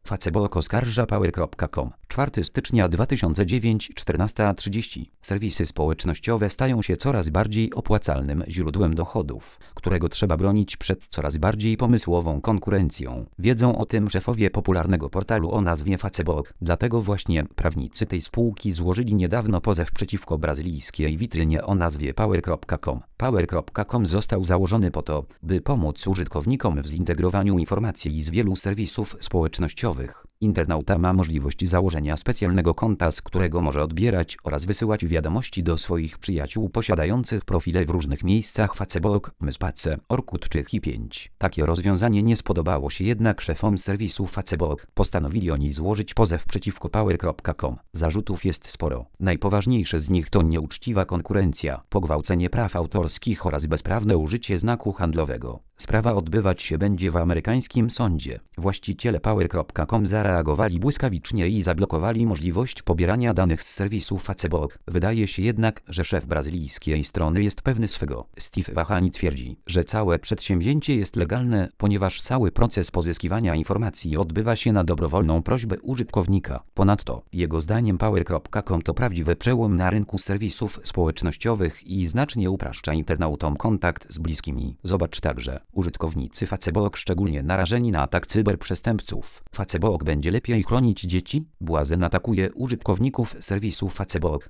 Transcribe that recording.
Facebook oskarża Power.com. 4 stycznia 2009, 14:30. Serwisy społecznościowe stają się coraz bardziej opłacalnym źródłem dochodów, którego trzeba bronić przed coraz bardziej pomysłową konkurencją. Wiedzą o tym szefowie popularnego portalu o nazwie Facebook. Dlatego właśnie prawnicy tej spółki złożyli niedawno pozew przeciwko brazylijskiej witrynie o nazwie Power.com. Power.com został założony po to, by pomóc użytkownikom w zintegrowaniu informacji z wielu serwisów społecznościowych. Internauta ma możliwość założenia specjalnego konta, z którego może odbierać oraz wysyłać wiadomości do swoich przyjaciół posiadających profile w różnych miejscach Facebook, Myspace, Orkut czy Hi5. Takie rozwiązanie nie spodobało się jednak szefom serwisu Facebook. Postanowili oni złożyć pozew przeciwko Power.com. Zarzutów jest sporo. Najpoważniejsze z nich to nieuczciwa konkurencja, pogwałcenie praw autorskich oraz bezprawne użycie znaku handlowego. Sprawa odbywać się będzie w amerykańskim sądzie. Właściciele Power.com zareagowali błyskawicznie i zablokowali możliwość pobierania danych z serwisu Facebook. Wydaje się jednak, że szef brazylijskiej strony jest pewny swego. Steve Vahani twierdzi, że całe przedsięwzięcie jest legalne, ponieważ cały proces pozyskiwania informacji odbywa się na dobrowolną prośbę użytkownika. Ponadto, jego zdaniem Power.com to prawdziwy przełom na rynku serwisów społecznościowych i znacznie upraszcza internautom kontakt z bliskimi. Zobacz także. Użytkownicy Facebook szczególnie narażeni na atak cyberprzestępców. Facebook będzie lepiej chronić dzieci? Błazen atakuje użytkowników serwisu Facebook.